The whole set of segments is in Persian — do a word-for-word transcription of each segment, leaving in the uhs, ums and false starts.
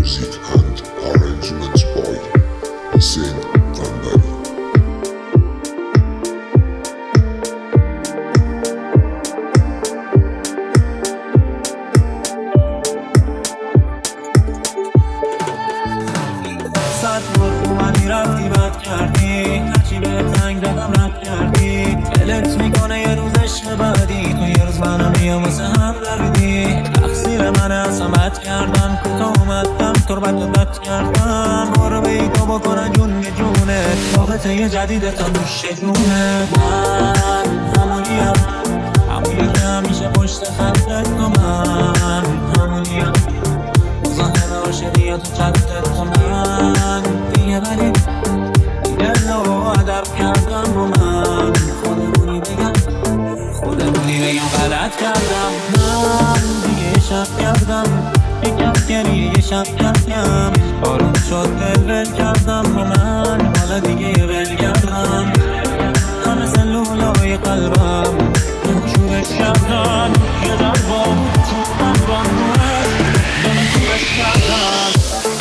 Music and arrangement by Hussein Gambari. صد بار اومدی رفتی بد کردی، هرچی به تنگ رقم رد کردی. دلت میکنه یه روز عشق بعدی، تو یه روز منو میام واسه هم دردی. تقصیر منه اصلا بد کردم، کوتا اومدم تو رو بد و بد کردم. برو بی تو بکنن جون به جونت، رابطه یه جدیده تا نوش جونت. من همونیم همونی که همیشه پشت خطت تو، من همونیم ظاهر عاشقی تو چطت تو، من دیگه ولی دل و ادب کردم با من. خودمونی بگم خودمونی بگم غلط کردم. من دیگه شب کردم، یکم گریه شب کردم. آروم شد دل ول کردم با من، حالا دیگه ول کردم. همه سلولای قلبم رو شورش کردم. یه در با تو قلبم روش دارم کورش کردم.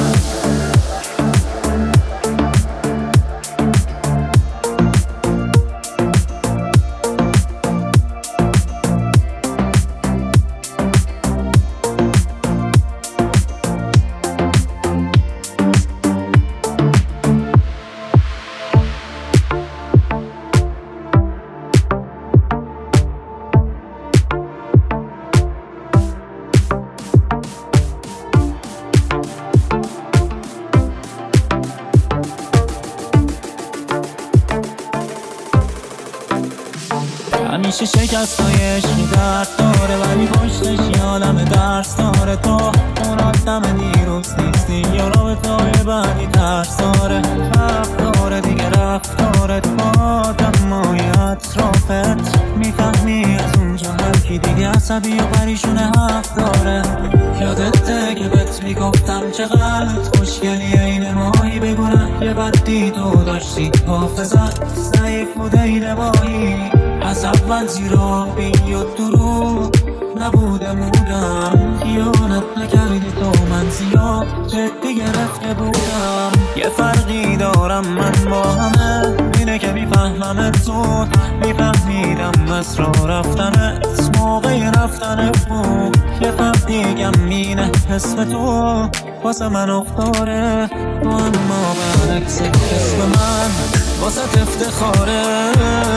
همیشه شکستای عشقی درد داره، ولی پشتش یه عالم درس داره. تو اون آدم دیروز نیستی، یا رابطه‌های بعدی ترس داره. رفتاره دیگه رفتارت با آدمای اطرافت، میفهمی از اونجا هر کی دیگه عصبی و پریشونه حق داره. یادته که بهت میگفتم چقدر خوشگلی این ماهی، بگونه یه بدی تو داشتی، حافظت ضعیف بوده این ماهی. از اول زیرابی و دروغ نبوده مودم، خیانت نکردی تو، من زیاد جدی گرفته بودم. یه فرقی دارم من با همه، اینه که میفهممت زود، میفهمیدم اسرار رفتنت موقع رفتنت بود. یه فرق دیگم اینه اسم تو واسه من افتاره، تو اما برعکس اسم من واسه افتخاره.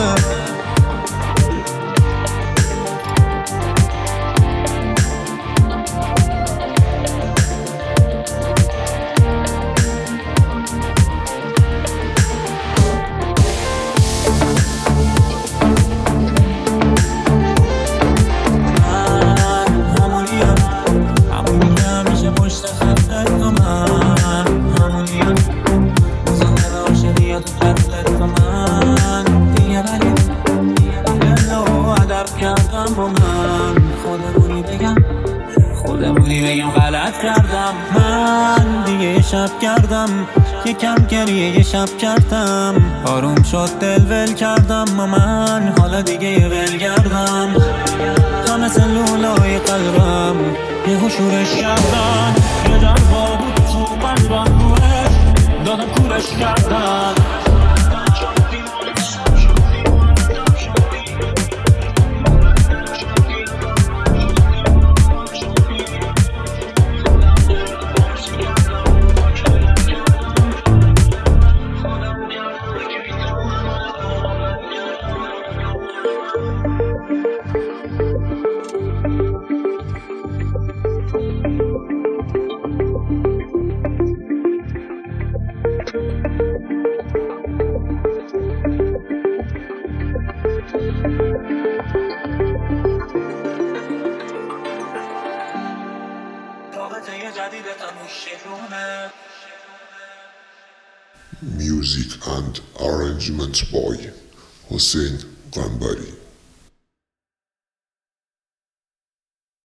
با من خودمونی بگم خودمونی بگم غلط کردم. من دیگه شب کردم، یکم گریه شب کردم. آروم شد دل ول کردم با من، حالا دیگه ول کردم. همه سلولای قلبم یه شورش کردن. یه در با بود تو قلبم روش دادم کورش کردن. Music and arrangement by Hussein Gambari.